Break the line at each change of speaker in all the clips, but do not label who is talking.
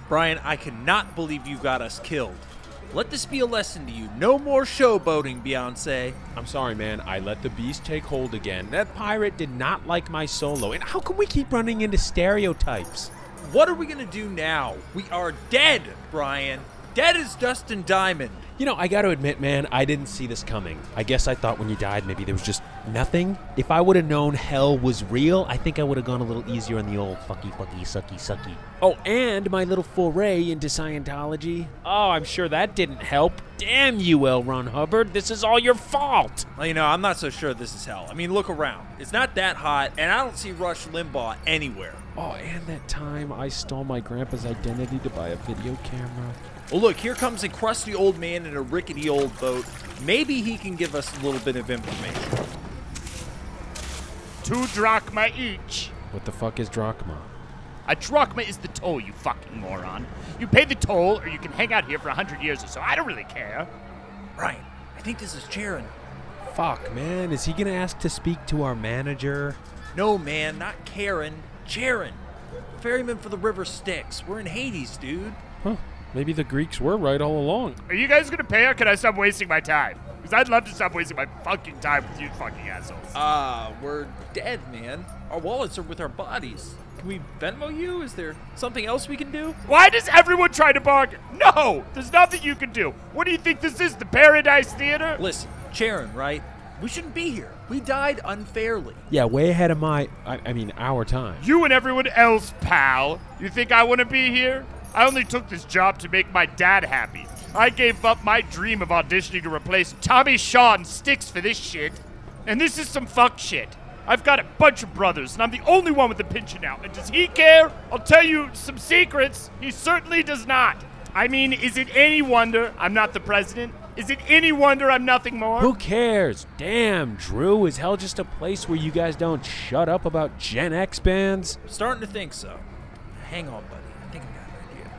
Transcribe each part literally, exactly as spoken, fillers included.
Brian, I cannot believe you got us killed. Let this be a lesson to you. No more showboating, Beyonce.
I'm sorry, man. I let the beast take hold again. That pirate did not like my solo. And how can we keep running into stereotypes?
What are we going to do now? We are dead, Brian. Dead as Dustin Diamond.
You know, I got to admit, man, I didn't see this coming. I guess I thought when you died, maybe there was just nothing. If I would have known hell was real, I think I would have gone a little easier on the old fucky, fucky, sucky, sucky. Oh, and my little foray into Scientology. Oh, I'm sure that didn't help. Damn you, L. Ron Hubbard. This is all your fault.
Well, you know, I'm not so sure this is hell. I mean, look around. It's not that hot, and I don't see Rush Limbaugh anywhere.
Oh, and that time I stole my grandpa's identity to buy a video camera.
Well, look, here comes a crusty old man in a rickety old boat. Maybe he can give us a little bit of information.
Two drachma each.
What the fuck is drachma?
A drachma is the toll, you fucking moron. You pay the toll, or you can hang out here for a hundred years or so. I don't really care.
Brian, I think this is Charon.
Fuck, man. Is he gonna ask to speak to our manager?
No, man, not Karen. Charon. Ferryman for the river Styx. We're in Hades, dude.
Huh. Maybe the Greeks were right all along.
Are you guys gonna pay, or can I stop wasting my time? Because I'd love to stop wasting my fucking time with you fucking assholes.
Ah, uh, we're dead, man. Our wallets are with our bodies. Can we Venmo you? Is there something else we can do?
Why does everyone try to bargain? No! There's nothing you can do. What do you think this is, the Paradise Theater?
Listen, Charon, right? We shouldn't be here. We died unfairly.
Yeah, way ahead of my, I, I mean, our time.
You and everyone else, pal. You think I want to be here? I only took this job to make my dad happy. I gave up my dream of auditioning to replace Tommy Shaw and Styx for this shit. And this is some fuck shit. I've got a bunch of brothers, and I'm the only one with a pension now. And does he care? I'll tell you some secrets. He certainly does not. I mean, is it any wonder I'm not the president? Is it any wonder I'm nothing more?
Who cares? Damn, Drew, is hell just a place where you guys don't shut up about Gen X bands?
I'm starting to think so. Hang on, buddy. I think I got an idea.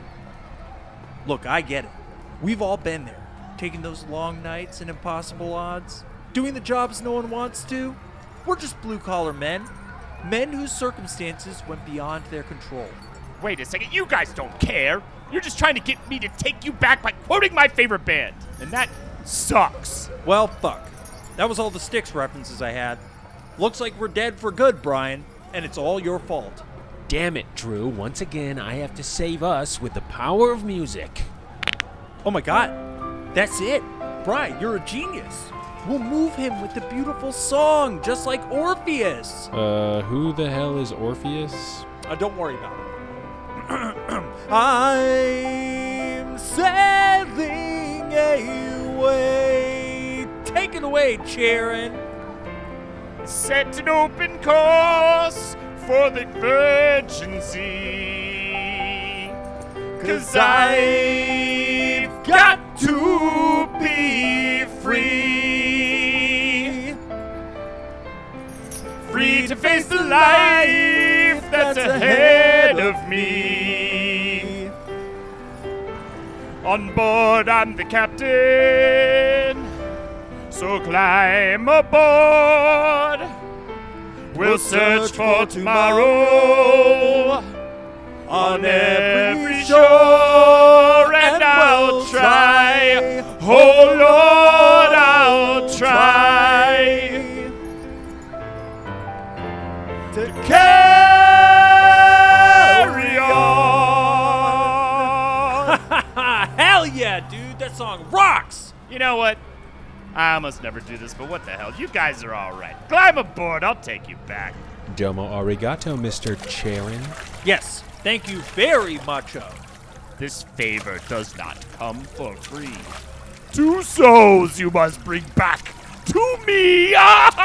Look, I get it. We've all been there. Taking those long nights and impossible odds. Doing the jobs no one wants to. We're just blue-collar men. Men whose circumstances went beyond their control.
Wait a second, you guys don't care. You're just trying to get me to take you back by quoting my favorite band. And that sucks.
Well, fuck. That was all the Styx references I had. Looks like we're dead for good, Brian. And it's all your fault.
Damn it, Drew. Once again, I have to save us with the power of music.
Oh my god. That's it. Brian, you're a genius. We'll move him with the beautiful song, just like Orpheus.
Uh, who the hell is Orpheus?
Uh, don't worry about it. I'm sailing away. Take it away, Charon.
Set an open course for the Virgin Sea. Cause I've got to be free. Free to face the life that's ahead of me. On board, I'm the captain. So climb aboard. We'll search for tomorrow on every shore, and I'll try. Oh Lord, I'll try to carry on.
Hell yeah, dude. That song rocks.
You know what? I almost never do this, but what the hell? You guys are all right. Climb aboard. I'll take you back.
Domo arigato, Mister Charon.
Yes, thank you very much. Uh.
This favor does not come for free. Two souls you must bring back to me.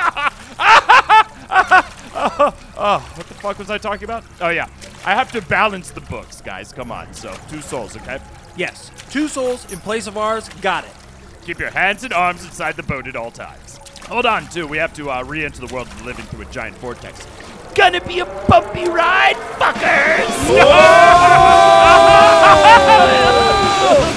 Oh, what the fuck was I talking about? Oh, yeah. I have to balance the books, guys. Come on. So, two souls, okay?
Yes, two souls in place of ours. Got it.
Keep your hands and arms inside the boat at all times. Hold on, too. We have to uh, re-enter the world of the living through a giant vortex. Gonna be a bumpy ride, fuckers!